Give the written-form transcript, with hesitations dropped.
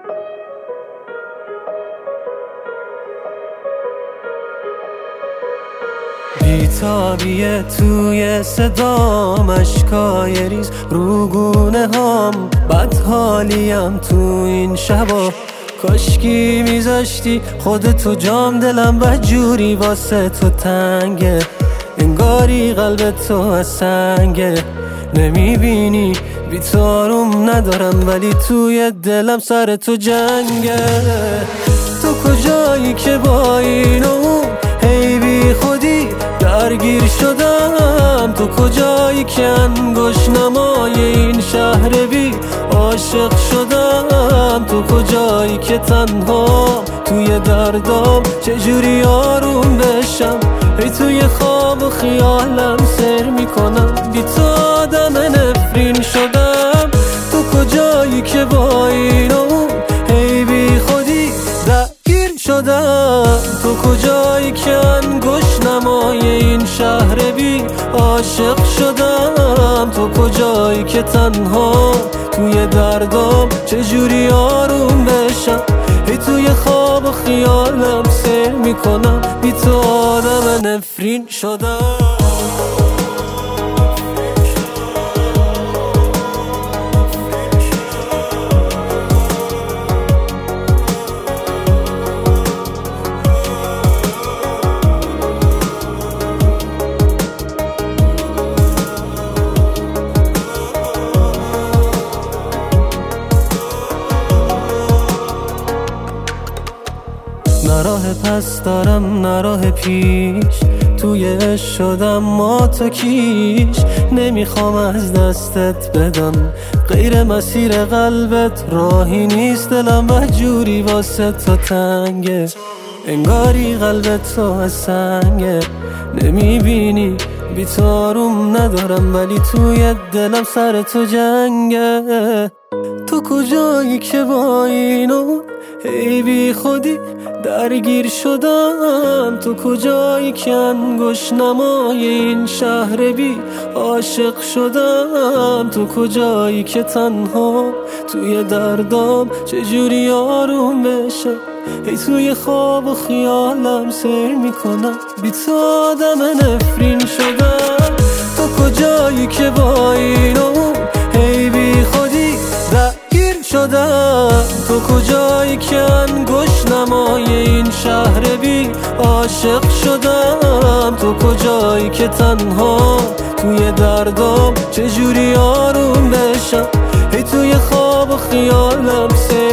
بیتابیه توی صدام، اشکای ریز روگونه هام، بد حالیم تو این شبا. کاشکی میذاشتی خودتو جام، دلم بدجوری واسه تو تنگه، انگاری قلب تو از سنگه. نمیبینی بیتاروم ندارم، ولی توی دلم سر تو جنگه. تو کجایی که با این و اون هی بی خودی درگیر شدم؟ تو کجایی که انگوش نمای این شهر بی عاشق شدم؟ تو کجایی که تنها توی دردام چجوری آروم بشم؟ ای توی خواب و خیالم سر میکنم، بی تو آدم نفرین شدم. تو کجایی که با این و اون هی بی خودی درگیر شدم؟ تو کجایی که انگوش نمای این شهر بی عاشق شدم؟ تو کجایی که تنها توی دردام چجوری آروم بشم؟ ای توی خواب و خیالم سیر میکنم، بی تو آدم نفرین شدم. نه راه پس دارم نه راه پیش، توی عشق شدم ما تو کیش. نمیخوام از دستت بدم، غیر مسیر قلبت راهی نیست. دلم بدجوری واسه تو تنگه، انگاری قلب تو از سنگه. نمیبینی بیتاروم ندارم، ولی توی دلم سر تو جنگه. تو کجایی که با اینو ای بی خودی درگیر شدم؟ تو کجایی که انگوش نمای این شهر بی عاشق شدم؟ تو کجایی که تنها توی دردام چجوری آروم بشم؟ ای توی خواب و خیالم سیر میکنم، بی تو آدم نفرین شدم. تو کجایی که با این و اون ای بی خودی درگیر شدم؟ تو کجایی که انگوش نمای این شهر بی عاشق شدم؟ تو کجایی که تنها توی دردام چجوری آروم بشم؟ ای توی خواب و خیالم